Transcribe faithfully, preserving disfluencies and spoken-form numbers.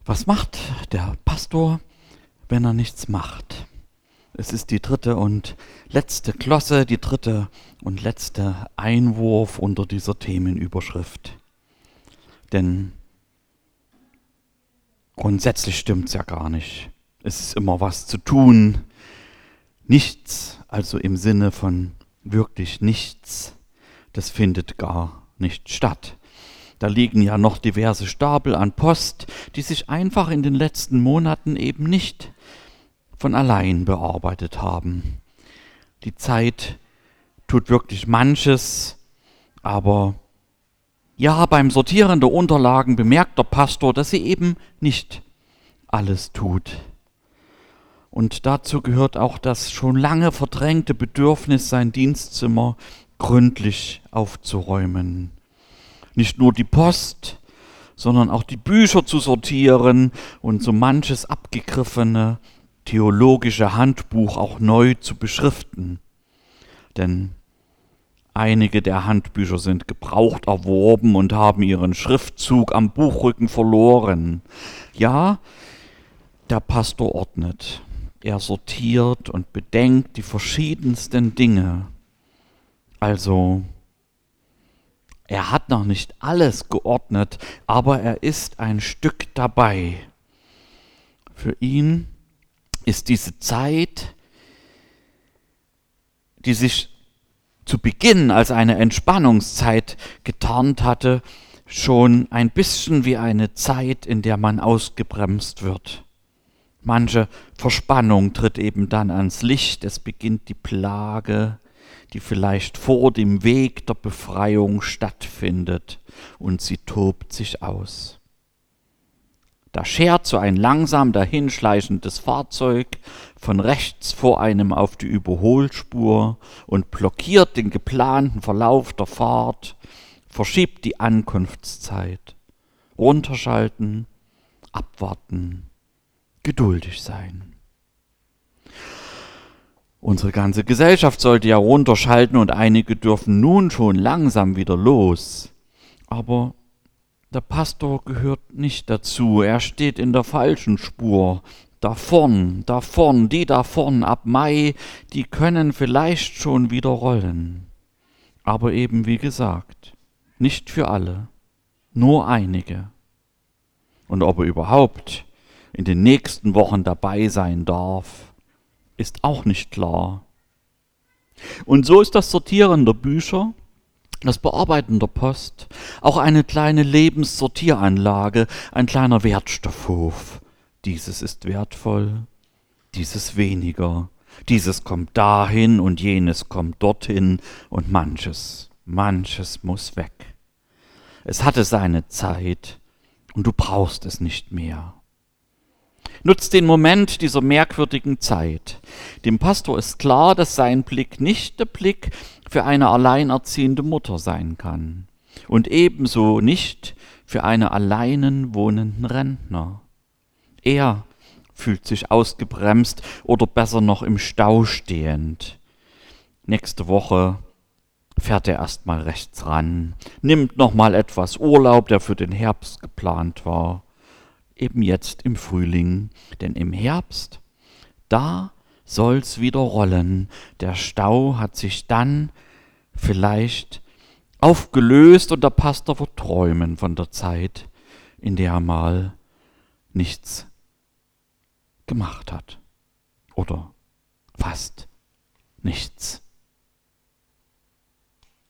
Was macht der Pastor, wenn er nichts macht? Es ist die dritte und letzte Glosse, die dritte und letzte Einwurf unter dieser Themenüberschrift. Denn grundsätzlich stimmt's ja gar nicht. Es ist immer was zu tun. Nichts, also im Sinne von wirklich nichts, das findet gar nicht statt. Da liegen ja noch diverse Stapel an Post, die sich einfach in den letzten Monaten eben nicht von allein bearbeitet haben. Die Zeit tut wirklich manches, aber ja, beim Sortieren der Unterlagen bemerkt der Pastor, dass sie eben nicht alles tut. Und dazu gehört auch das schon lange verdrängte Bedürfnis, sein Dienstzimmer gründlich aufzuräumen. Nicht nur die Post, sondern auch die Bücher zu sortieren und so manches abgegriffene theologische Handbuch auch neu zu beschriften. Denn einige der Handbücher sind gebraucht erworben und haben ihren Schriftzug am Buchrücken verloren. Ja, der Pastor ordnet. Er sortiert und bedenkt die verschiedensten Dinge. Also, er hat noch nicht alles geordnet, aber er ist ein Stück dabei. Für ihn ist diese Zeit, die sich zu Beginn als eine Entspannungszeit getarnt hatte, schon ein bisschen wie eine Zeit, in der man ausgebremst wird. Manche Verspannung tritt eben dann ans Licht, es beginnt die Plage, die vielleicht vor dem Weg der Befreiung stattfindet, und sie tobt sich aus. Da schert so ein langsam dahinschleichendes Fahrzeug von rechts vor einem auf die Überholspur und blockiert den geplanten Verlauf der Fahrt, verschiebt die Ankunftszeit. Runterschalten, abwarten, geduldig sein. Unsere ganze Gesellschaft sollte ja runterschalten und einige dürfen nun schon langsam wieder los. Aber der Pastor gehört nicht dazu, er steht in der falschen Spur. Da vorn, da vorn, die da vorn ab Mai, die können vielleicht schon wieder rollen. Aber eben wie gesagt, nicht für alle, nur einige. Und ob er überhaupt in den nächsten Wochen dabei sein darf, ist auch nicht klar. Und so ist das Sortieren der Bücher, das Bearbeiten der Post, auch eine kleine Lebenssortieranlage, ein kleiner Wertstoffhof. Dieses ist wertvoll, dieses weniger, dieses kommt dahin und jenes kommt dorthin und manches, manches muss weg. Es hatte seine Zeit und du brauchst es nicht mehr. Nutzt den Moment dieser merkwürdigen Zeit. Dem Pastor ist klar, dass sein Blick nicht der Blick für eine alleinerziehende Mutter sein kann und ebenso nicht für einen alleinen wohnenden Rentner. Er fühlt sich ausgebremst oder besser noch im Stau stehend. Nächste Woche fährt er erst mal rechts ran, nimmt noch mal etwas Urlaub, der für den Herbst geplant war. Eben jetzt im Frühling, denn im Herbst, da soll's wieder rollen. Der Stau hat sich dann vielleicht aufgelöst und der Pastor wird träumen von der Zeit, in der er mal nichts gemacht hat. Oder fast nichts.